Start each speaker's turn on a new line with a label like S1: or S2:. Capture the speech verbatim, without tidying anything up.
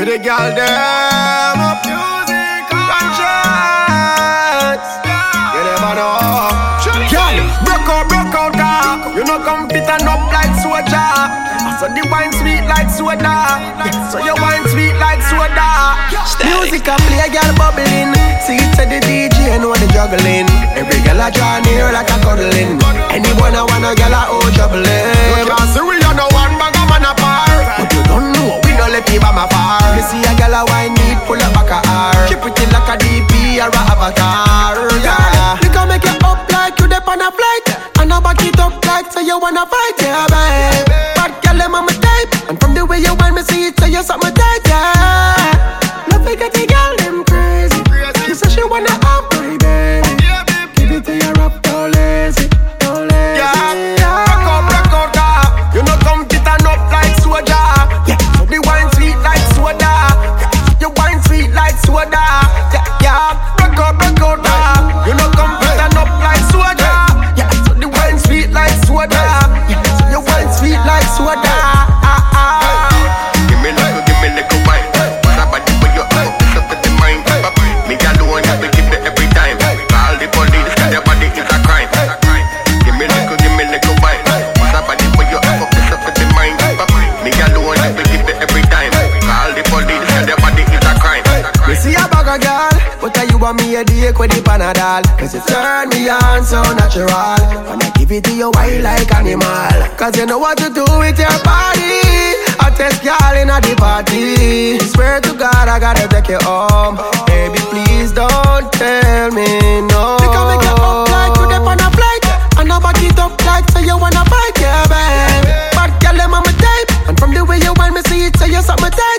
S1: To the girl them up music conscience. You never know. Girl, broke out, broke out, ah. You know come fit and up like soda. So the wine sweet like soda. So your wine sweet like soda. Music a play, girl bubbling. See it to the D J, know the juggling. Every girl a draw near like a cuddling. Anyone a wanna girl a oh troubling. You can't see we are no one bag of man apart. But you don't know, we no let you by my far. You see a girl a wine need pull up back a R. She pretty like a D P or a avatar. Yeah, we can make it up like you dip on a flight. And I back it up like so you wanna fight, yeah, babe. Bad girl, I'm on my type. And from the way you want me see it, so you suck my tight, yeah. Love like a the girl, them crazy. She said she wanna have my baby. Give it to your up, don't lazy, don't lazy. Yeah, yeah. Rock out, rock out, yeah. You know come fit and up like soda. Yeah, so the wine sweet like soda. Yeah, your wine sweet like soda. Yeah, yeah. Rock out, rock out, yeah. You know come fit and up like soda. Yeah, so the wine sweet like soda. Yeah, so your wine sweet like soda. Ah, ah.
S2: Give me little, give me little wine. Somebody for your up, this up with the mind. Me alone, have to give it every time. Call the police, cause your body is a crime. Give me little, give me little wine. Somebody for your up, this up with the mind. Me alone, have to give it every time. Call the police, cause your body is a crime.
S1: You see a bag of girl, but you want me a dick with the Panadol. Cause you turn me on so natural. When I give it to you wild like animal. Cause you know what to do with your body. I test y'all in a the party. Swear to God I gotta take you home. Baby please don't tell me no. We can make it up like you dip on a flight. And I back it up like so you wanna fight, yeah babe. Bad girl them on my type. And from the way you want me see it so you suck my type.